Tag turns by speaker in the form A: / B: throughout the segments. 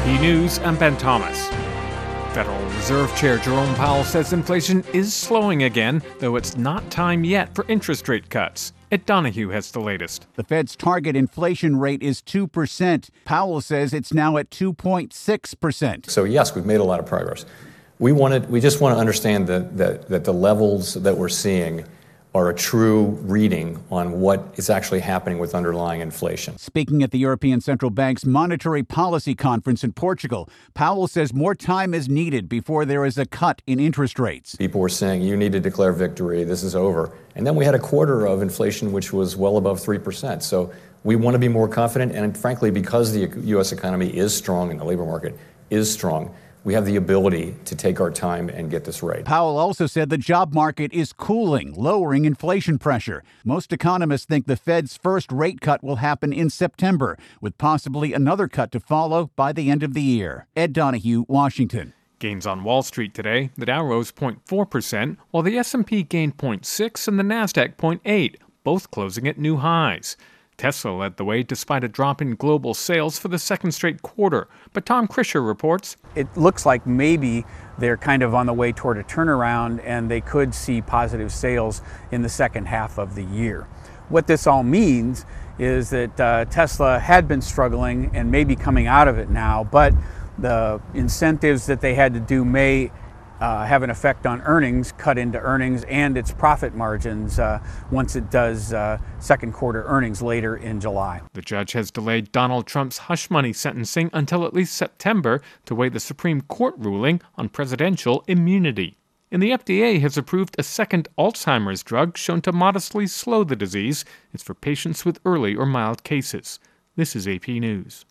A: AP News, I'm Ben Thomas. Federal Reserve Chair Jerome Powell says inflation is slowing again, though it's not time yet for interest rate cuts. Ed Donahue has the latest.
B: The Fed's target inflation rate is 2%. Powell says it's now at 2.6%.
C: So yes, we've made a lot of progress. We just want to understand that the levels that we're seeing are a true reading on what is actually happening with underlying inflation.
B: Speaking at the European Central Bank's Monetary Policy Conference in Portugal, Powell says more time is needed before there is a cut in interest rates.
C: People were saying, you need to declare victory, this is over. And then we had a quarter of inflation, which was well above 3%. So we want to be more confident, and frankly, because the U.S. economy is strong and the labor market is strong, we have the ability to take our time and get this right.
B: Powell also said the job market is cooling, lowering inflation pressure. Most economists think the Fed's first rate cut will happen in September, with possibly another cut to follow by the end of the year. Ed Donahue, Washington.
A: Gains on Wall Street today. The Dow rose 0.4%, while the S&P gained 0.6% and the Nasdaq 0.8%, both closing at new highs. Tesla led the way despite a drop in global sales for the second straight quarter. But Tom Krischer reports,
D: it looks like maybe they're kind of on the way toward a turnaround and they could see positive sales in the second half of the year. What this all means is that Tesla had been struggling and may be coming out of it now, but the incentives that they had to do may have an effect on earnings, cut into earnings and its profit margins once it does second quarter earnings later in July.
A: The judge has delayed Donald Trump's hush money sentencing until at least September to weigh the Supreme Court ruling on presidential immunity. And the FDA has approved a second Alzheimer's drug shown to modestly slow the disease. It's for patients with early or mild cases. This is AP News.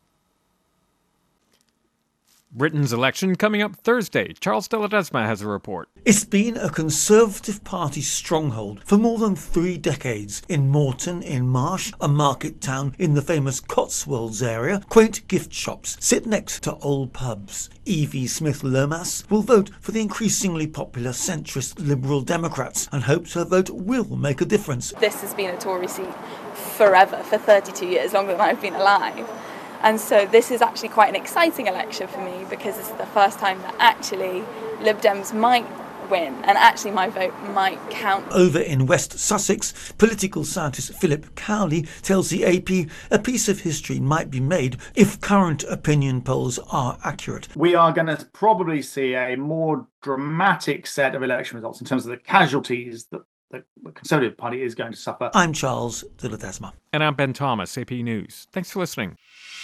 A: Britain's election coming up Thursday. Charles de Ledesma has a report.
E: It's been a Conservative Party stronghold for more than 3 decades. In Moreton, in Marsh, a market town in the famous Cotswolds area, quaint gift shops sit next to old pubs. Evie Smith-Lomas will vote for the increasingly popular centrist Liberal Democrats and hopes her vote will make a difference.
F: This has been a Tory seat forever, for 32 years, longer than I've been alive. And so this is actually quite an exciting election for me because this is the first time that actually Lib Dems might win and actually my vote might count.
E: Over in West Sussex, political scientist Philip Cowley tells the AP a piece of history might be made if current opinion polls are accurate.
G: We are going to probably see a more dramatic set of election results in terms of the casualties that the Conservative Party is going to suffer.
E: I'm Charles de Ledesma.
A: And I'm Ben Thomas, AP News. Thanks for listening.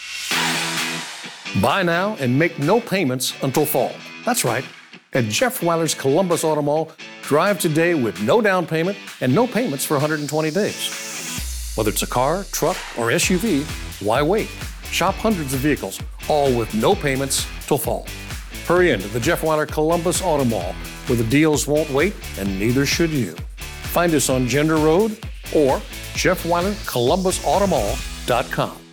H: Buy now and make no payments until fall. That's right. At Jeff Weiler's Columbus Auto Mall, drive today with no down payment and no payments for 120 days. Whether it's a car, truck, or SUV, why wait? Shop hundreds of vehicles, all with no payments till fall. Hurry into the Jeff Weiler Columbus Auto Mall, where the deals won't wait and neither should you. Find us on Gender Road or JeffWeilerColumbusAutomall.com.